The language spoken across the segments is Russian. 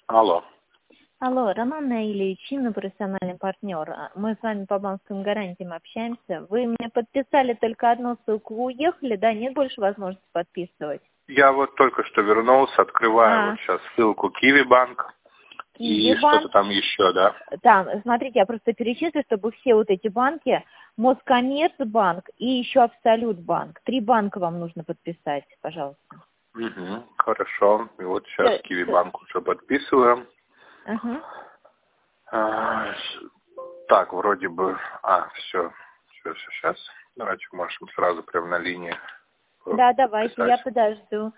Алло. Алло, Роман Ильич, профессиональный партнер. Мы с вами по банковским гарантиям общаемся. Вы мне подписали только одну ссылку, вы уехали, да? Нет больше возможности подписывать? Я вот только что вернулся, открываю вот сейчас ссылку Киви-банк. И что-то там еще, да? Там, смотрите, я просто перечислю, чтобы все вот эти банки, Москоммерцбанк и еще Абсолютбанк. 3 банка вам нужно подписать, пожалуйста. Угу, хорошо. И вот сейчас Киви-банк уже подписываем. Угу. Так, вроде бы... все. Сейчас. Давайте можем сразу прямо на линии. Да, давайте, я подожду.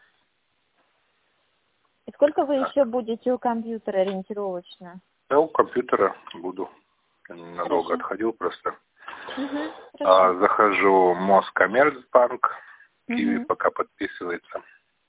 И сколько вы еще будете у компьютера ориентировочно? Я у компьютера буду. Надолго отходил просто. Угу, захожу в Москоммерцбанк. Киви пока подписывается.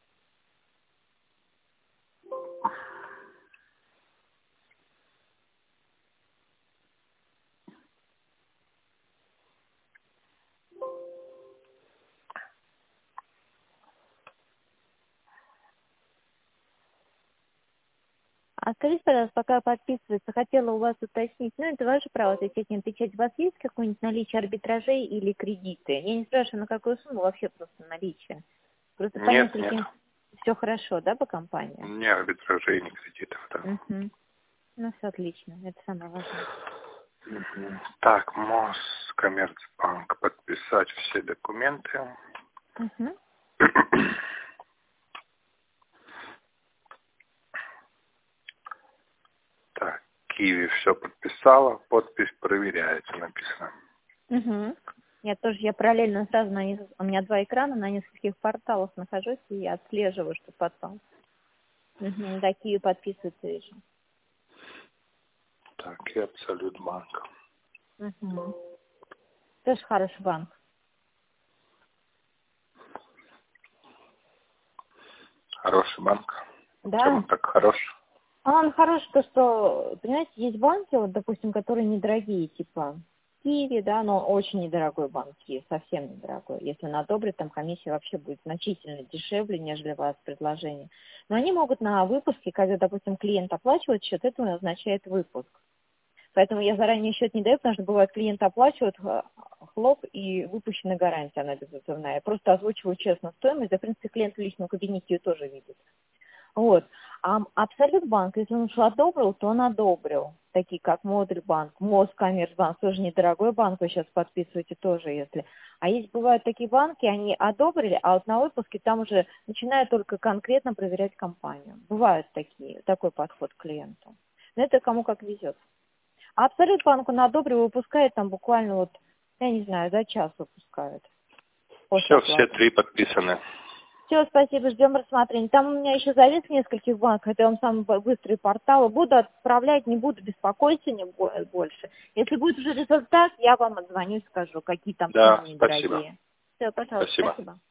А скажите, пожалуйста, пока подписывается, хотела у вас уточнить, это ваше право отвечать, не отвечать. У вас есть какое-нибудь наличие арбитражей или кредиты? Я не спрашиваю, на какую сумму, вообще просто наличие. Просто Нет. Все хорошо, да, по компании? Ни арбитражей, ни кредитов, да. Ну, все отлично, это самое важное. Так, Москоммерцбанк, подписать все документы. Так, Киви все подписала, подпись проверяется, написано. Я параллельно сразу у меня 2 экрана, на нескольких порталах нахожусь и отслеживаю, что потом. Да, Киви подписывается, вижу. Так, и Абсолютбанк. Тоже хороший банк. Хороший банк. Да. Чем он так хорош? Он хороший, то что, понимаете, есть банки, вот, допустим, которые недорогие, типа Киви, да, но очень недорогой банк, Киви, совсем недорогой. Если он одобрит, там комиссия вообще будет значительно дешевле, нежели у вас предложение. Но они могут на выпуске, когда, допустим, клиент оплачивает счет, это означает выпуск. Поэтому я заранее счет не даю, потому что бывает, клиент оплачивает, хлоп, и выпущена гарантия, она безусловная. Я просто озвучиваю честно стоимость, да, в принципе, клиент в личном кабинете ее тоже видит. Вот. А Абсолютбанк, если он уж одобрил, то он одобрил. Такие как Модульбанк, Москоммерцбанк, тоже недорогой банк, вы сейчас подписываете тоже, если. А есть, бывают такие банки, они одобрили, а вот на выпуске там уже начинают только конкретно проверять компанию. Бывают такой подход к клиенту. Но это кому как везет. А Абсолютбанк он одобрил, выпускает там буквально вот, я не знаю, за час выпускают. Все 3 подписаны. Все, спасибо, ждем рассмотрения. Там у меня еще завис в нескольких банках, это вам самый быстрый портал. Буду отправлять, не буду, беспокоиться не больше. Если будет уже результат, я вам отзвоню и скажу, какие там цены недорогие. Все, пожалуйста, спасибо.